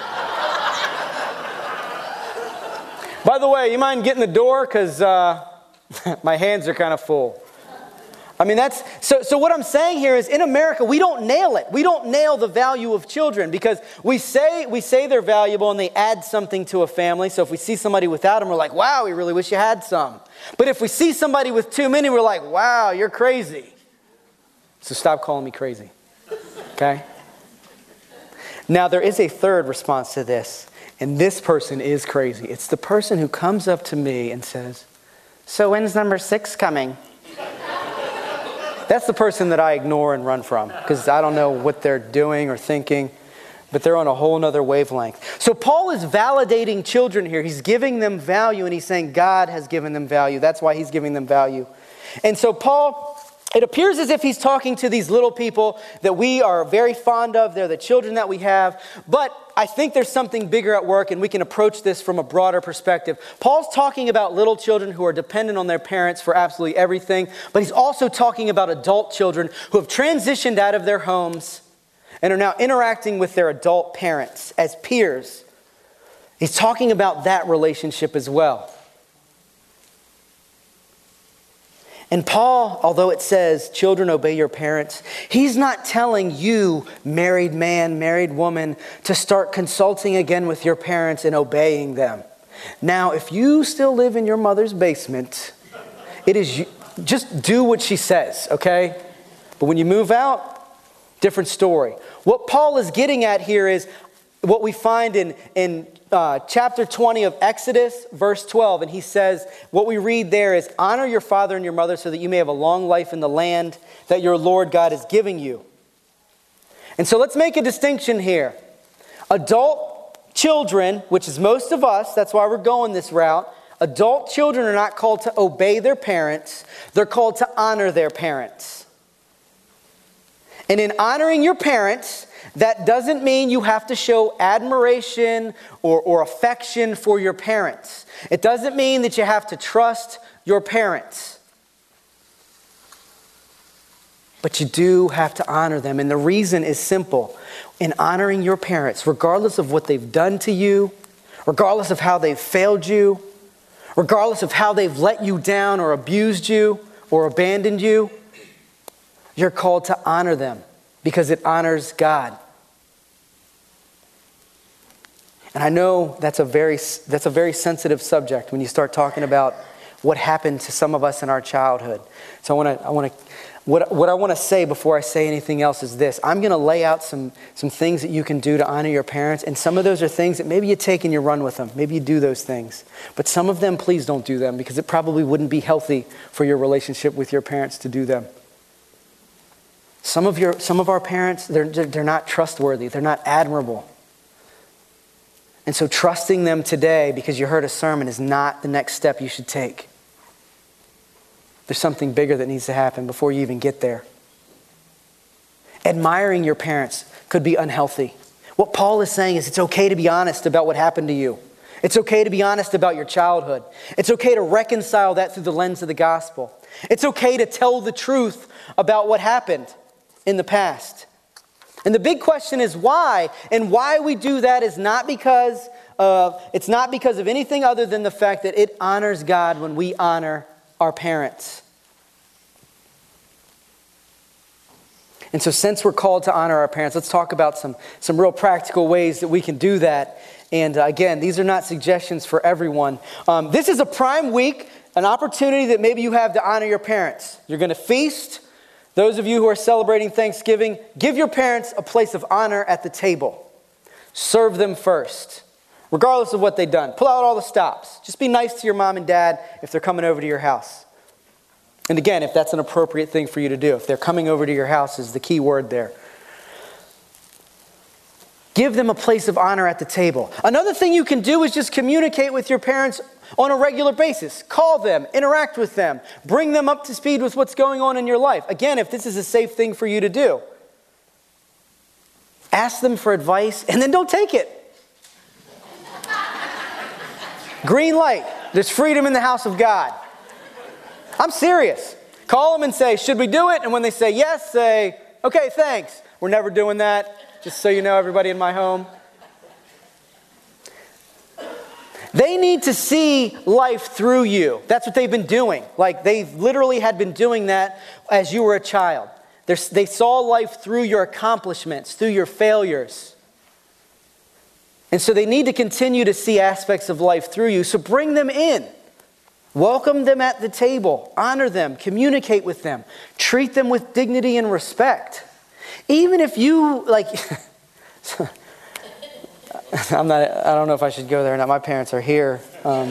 By the way, you mind getting the door? Because uh, my hands are kind of full. I mean, that's, so, so what I'm saying here is in America, we don't nail it. We don't nail the value of children because we say, we say they're valuable and they add something to a family. So if we see somebody without them, we're like, "Wow, we really wish you had some." But if we see somebody with too many, we're like, "Wow, you're crazy." So stop calling me crazy. Okay? Now, there is a third response to this. And this person is crazy. It's the person who comes up to me and says, "So when's number six coming?" That's the person that I ignore and run from because I don't know what they're doing or thinking, but they're on a whole nother wavelength. So Paul is validating children here. He's giving them value, and he's saying God has given them value. That's why he's giving them value. And so Paul, it appears as if he's talking to these little people that we are very fond of. They're the children that we have. But I think there's something bigger at work, and we can approach this from a broader perspective. Paul's talking about little children who are dependent on their parents for absolutely everything. But he's also talking about adult children who have transitioned out of their homes and are now interacting with their adult parents as peers. He's talking about that relationship as well. And Paul, although it says, "Children, obey your parents," he's not telling you, married man, married woman, to start consulting again with your parents and obeying them. Now, if you still live in your mother's basement, it is just do what she says, okay? But when you move out, different story. What Paul is getting at here is what we find in, in uh, chapter twenty of Exodus, verse twelve. And he says, what we read there is, "Honor your father and your mother so that you may have a long life in the land that your Lord God is giving you." And so let's make a distinction here. Adult children, which is most of us, that's why we're going this route. Adult children are not called to obey their parents. They're called to honor their parents. And in honoring your parents, that doesn't mean you have to show admiration or, or affection for your parents. It doesn't mean that you have to trust your parents. But you do have to honor them. And the reason is simple. In honoring your parents, regardless of what they've done to you, regardless of how they've failed you, regardless of how they've let you down or abused you or abandoned you, you're called to honor them because it honors God. And I know that's a very that's a very sensitive subject when you start talking about what happened to some of us in our childhood. So I want to I want to what what I want to say before I say anything else is this. I'm going to lay out some some things that you can do to honor your parents, and some of those are things that maybe you take and you run with them. Maybe you do those things. But some of them, please don't do them because it probably wouldn't be healthy for your relationship with your parents to do them. Some of your some of our parents, they're they're not trustworthy. They're not admirable. And so trusting them today because you heard a sermon is not the next step you should take. There's something bigger that needs to happen before you even get there. Admiring your parents could be unhealthy. What Paul is saying is it's okay to be honest about what happened to you. It's okay to be honest about your childhood. It's okay to reconcile that through the lens of the gospel. It's okay to tell the truth about what happened in the past. And the big question is why? And why we do that is not because uh, it's not because of anything other than the fact that it honors God when we honor our parents. And so since we're called to honor our parents, let's talk about some, some real practical ways that we can do that. And uh, again, these are not suggestions for everyone. Um, this is a prime week, an opportunity that maybe you have to honor your parents. You're going to feast. Those of you who are celebrating Thanksgiving, give your parents a place of honor at the table. Serve them first, regardless of what they've done. Pull out all the stops. Just be nice to your mom and dad if they're coming over to your house. And again, if that's an appropriate thing for you to do. If they're coming over to your house is the key word there. Give them a place of honor at the table. Another thing you can do is just communicate with your parents on a regular basis. Call them, interact with them, bring them up to speed with what's going on in your life. Again, if this is a safe thing for you to do. Ask them for advice and then don't take it. Green light. There's freedom in the house of God. I'm serious. Call them and say, should we do it? And when they say yes, say, okay, thanks. We're never doing that. Just so you know, everybody in my home. They need to see life through you. That's what they've been doing. Like they literally had been doing that as you were a child. They're, they saw life through your accomplishments, through your failures. And so they need to continue to see aspects of life through you. So bring them in. Welcome them at the table. Honor them. Communicate with them. Treat them with dignity and respect. Even if you, like... I'm not, I don't know if I should go there or not. My parents are here. Um,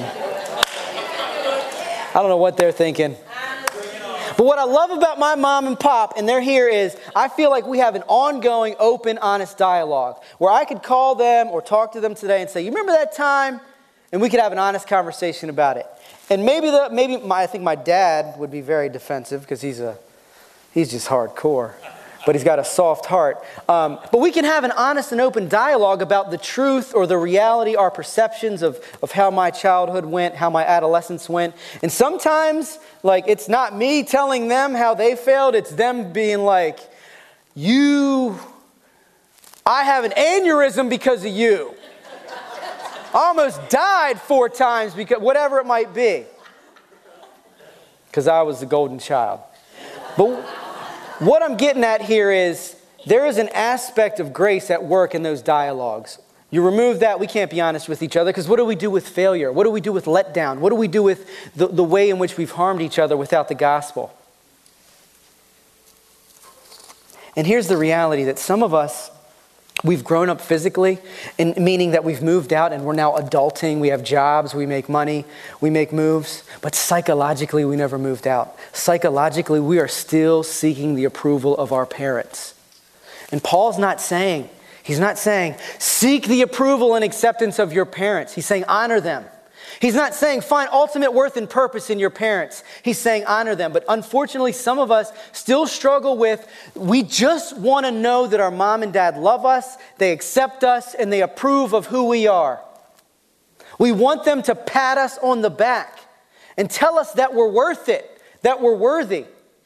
I don't know what they're thinking. But what I love about my mom and pop, and they're here, is I feel like we have an ongoing, open, honest dialogue where I could call them or talk to them today and say, you remember that time? And we could have an honest conversation about it. And maybe the, maybe my, I think my dad would be very defensive because he's a, he's just hardcore. But he's got a soft heart. Um, but we can have an honest and open dialogue about the truth or the reality, our perceptions of, of how my childhood went, how my adolescence went. And sometimes, like, it's not me telling them how they failed. It's them being like, you, I have an aneurysm because of you. I almost died four times because, whatever it might be. Because I was the golden child. But what I'm getting at here is there is an aspect of grace at work in those dialogues. You remove that, we can't be honest with each other because what do we do with failure? What do we do with letdown? What do we do with the, the way in which we've harmed each other without the gospel? And here's the reality that some of us, we've grown up physically, and meaning that we've moved out and we're now adulting. We have jobs, we make money, we make moves. But psychologically, we never moved out. Psychologically, we are still seeking the approval of our parents. And Paul's not saying, he's not saying, seek the approval and acceptance of your parents. He's saying, honor them. He's not saying find ultimate worth and purpose in your parents. He's saying honor them. But unfortunately, some of us still struggle with, we just want to know that our mom and dad love us, they accept us, and they approve of who we are. We want them to pat us on the back and tell us that we're worth it, that we're worthy.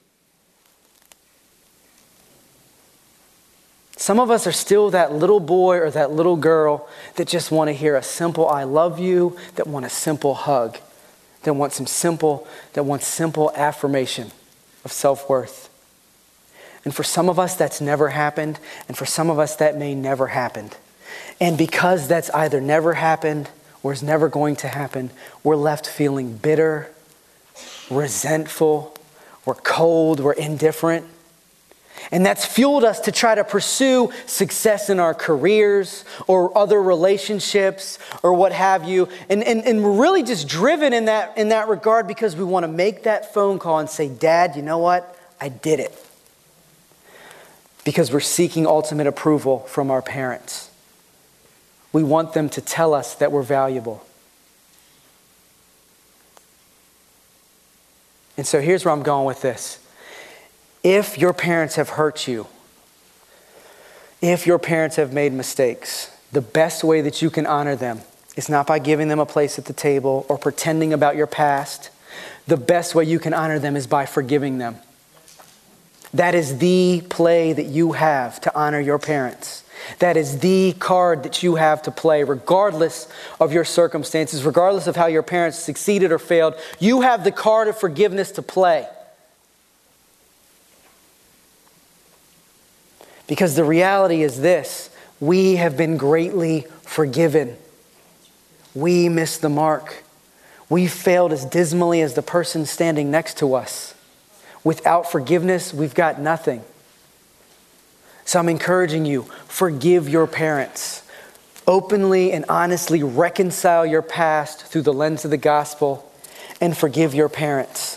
Some of us are still that little boy or that little girl that just want to hear a simple I love you, that want a simple hug, that want some simple, that want simple affirmation of self-worth. And for some of us, that's never happened. And for some of us, that may never happen. And because that's either never happened or is never going to happen, we're left feeling bitter, resentful, we're cold, we're indifferent. And that's fueled us to try to pursue success in our careers or other relationships or what have you. And, and, and we're really just driven in that, in that regard because we want to make that phone call and say, Dad, you know what? I did it. Because we're seeking ultimate approval from our parents. We want them to tell us that we're valuable. And so here's where I'm going with this. If your parents have hurt you, if your parents have made mistakes, the best way that you can honor them is not by giving them a place at the table or pretending about your past. The best way you can honor them is by forgiving them. That is the play that you have to honor your parents. That is the card that you have to play, regardless of your circumstances, regardless of how your parents succeeded or failed. You have the card of forgiveness to play. Because the reality is this, we have been greatly forgiven. We missed the mark. We failed as dismally as the person standing next to us. Without forgiveness, we've got nothing. So I'm encouraging you, forgive your parents. Openly and honestly reconcile your past through the lens of the gospel and forgive your parents.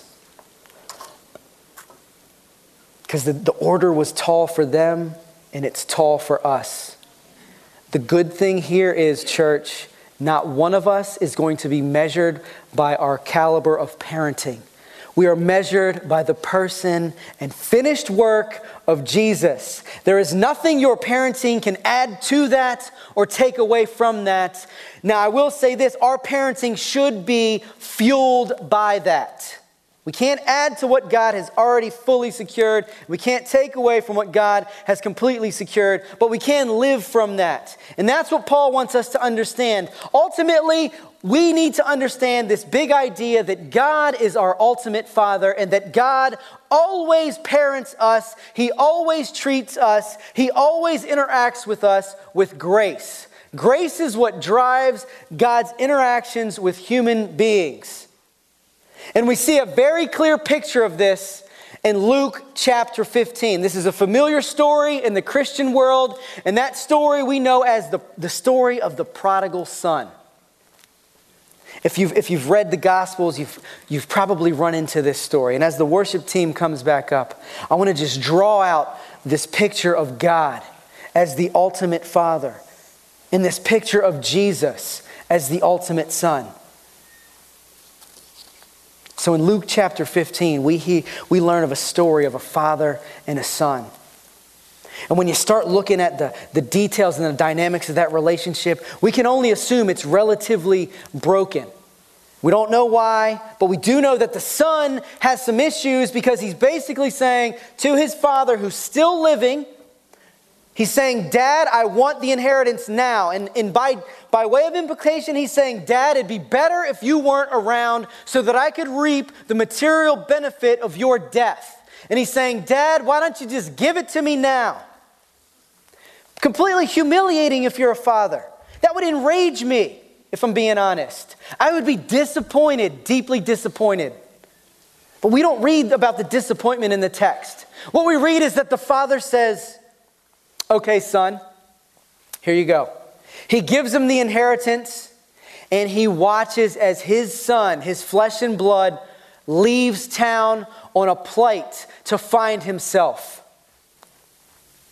Because the, the order was tall for them and it's tall for us. The good thing here is, church, not one of us is going to be measured by our caliber of parenting. We are measured by the person and finished work of Jesus. There is nothing your parenting can add to that or take away from that. Now, I will say this, our parenting should be fueled by that. We can't add to what God has already fully secured. We can't take away from what God has completely secured, but we can live from that. And that's what Paul wants us to understand. Ultimately, we need to understand this big idea that God is our ultimate Father and that God always parents us. He always treats us. He always interacts with us with grace. Grace is what drives God's interactions with human beings. And we see a very clear picture of this in Luke chapter fifteen. This is a familiar story in the Christian world, and that story we know as the, the story of the prodigal son. If you've, if you've read the Gospels, you've, you've probably run into this story. And as the worship team comes back up, I want to just draw out this picture of God as the ultimate Father and this picture of Jesus as the ultimate Son. So in Luke chapter fifteen, we, he, we learn of a story of a father and a son. And when you start looking at the, the details and the dynamics of that relationship, we can only assume it's relatively broken. We don't know why, but we do know that the son has some issues because he's basically saying to his father who's still living, he's saying, Dad, I want the inheritance now. And, and by, by way of implication, he's saying, Dad, it'd be better if you weren't around so that I could reap the material benefit of your death. And he's saying, Dad, why don't you just give it to me now? Completely humiliating if you're a father. That would enrage me, if I'm being honest. I would be disappointed, deeply disappointed. But we don't read about the disappointment in the text. What we read is that the father says, okay, son, here you go. He gives him the inheritance and he watches as his son, his flesh and blood, leaves town on a plight to find himself.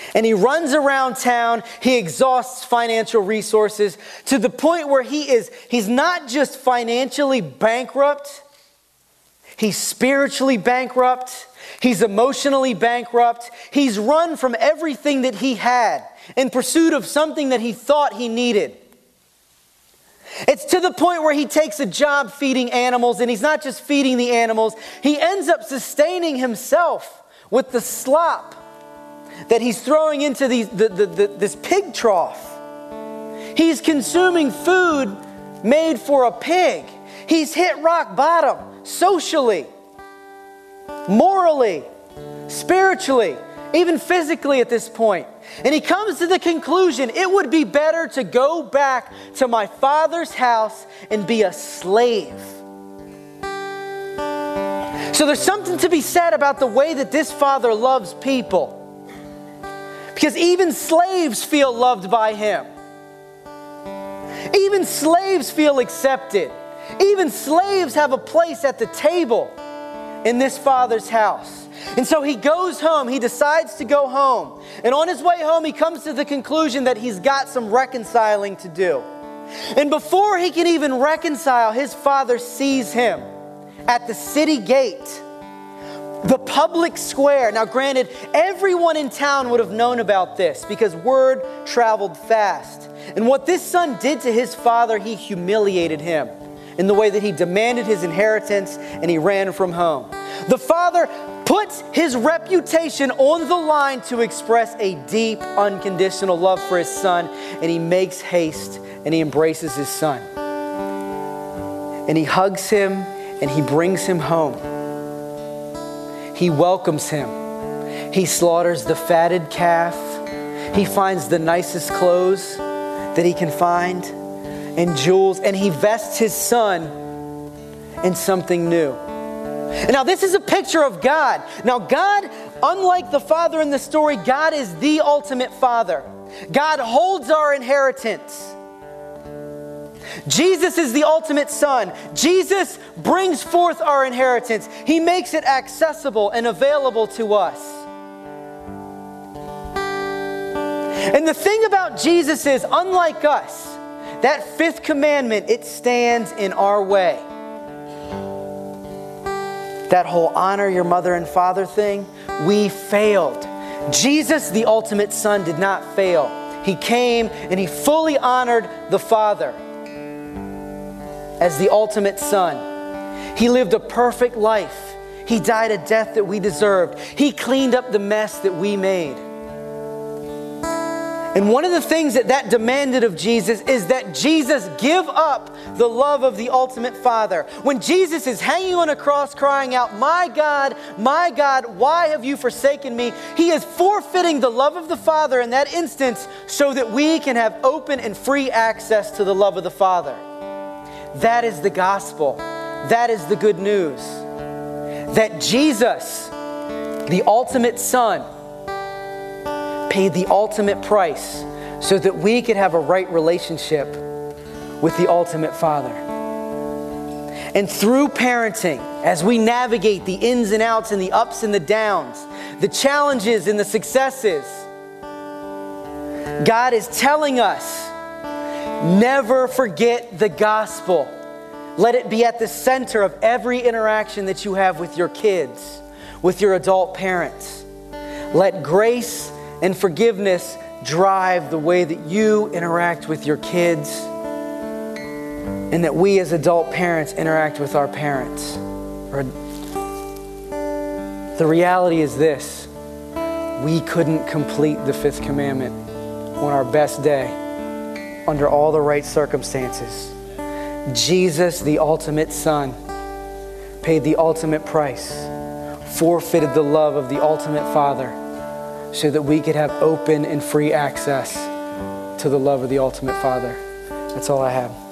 And he runs around town. He exhausts financial resources to the point where he is, he's not just financially bankrupt, he's spiritually bankrupt, he's emotionally bankrupt. He's run from everything that he had in pursuit of something that he thought he needed. It's to the point where he takes a job feeding animals, and he's not just feeding the animals, he ends up sustaining himself with the slop that he's throwing into these, the, the, the, this pig trough. He's consuming food made for a pig. He's hit rock bottom socially, morally, spiritually, even physically at this point. And he comes to the conclusion, it would be better to go back to my father's house and be a slave. So there's something to be said about the way that this father loves people. Because even slaves feel loved by him. Even slaves feel accepted. Even slaves have a place at the table in this father's house. And so he goes home. He decides to go home. And on his way home, he comes to the conclusion that he's got some reconciling to do. And before he can even reconcile, his father sees him at the city gate, the public square. Now, granted, everyone in town would have known about this because word traveled fast. And what this son did to his father, he humiliated him in the way that he demanded his inheritance and he ran from home. The father puts his reputation on the line to express a deep, unconditional love for his son, and he makes haste and he embraces his son. And he hugs him and he brings him home. He welcomes him. He slaughters the fatted calf. He finds the nicest clothes that he can find and jewels, and he vests his son in something new. And now this is a picture of God. Now God, unlike the father in the story, God is the ultimate father. God holds our inheritance. Jesus is the ultimate son. Jesus brings forth our inheritance. He makes it accessible and available to us. And the thing about Jesus is, unlike us, that fifth commandment, it stands in our way. That whole honor your mother and father thing, we failed. Jesus, the ultimate son, did not fail. He came and he fully honored the Father as the ultimate son. He lived a perfect life. He died a death that we deserved. He cleaned up the mess that we made. And one of the things that that demanded of Jesus is that Jesus give up the love of the ultimate Father. When Jesus is hanging on a cross crying out, "My God, my God, why have you forsaken me?" He is forfeiting the love of the Father in that instance so that we can have open and free access to the love of the Father. That is the gospel. That is the good news. That Jesus, the ultimate Son, paid the ultimate price so that we could have a right relationship with the ultimate Father. And through parenting, as we navigate the ins and outs and the ups and the downs, the challenges and the successes, God is telling us, never forget the gospel. Let it be at the center of every interaction that you have with your kids, with your adult parents. Let grace and forgiveness drive the way that you interact with your kids, and that we as adult parents interact with our parents. The reality is this: we couldn't complete the fifth commandment on our best day, under all the right circumstances. Jesus, the ultimate Son, paid the ultimate price, forfeited the love of the ultimate Father, so that we could have open and free access to the love of the ultimate Father. That's all I have.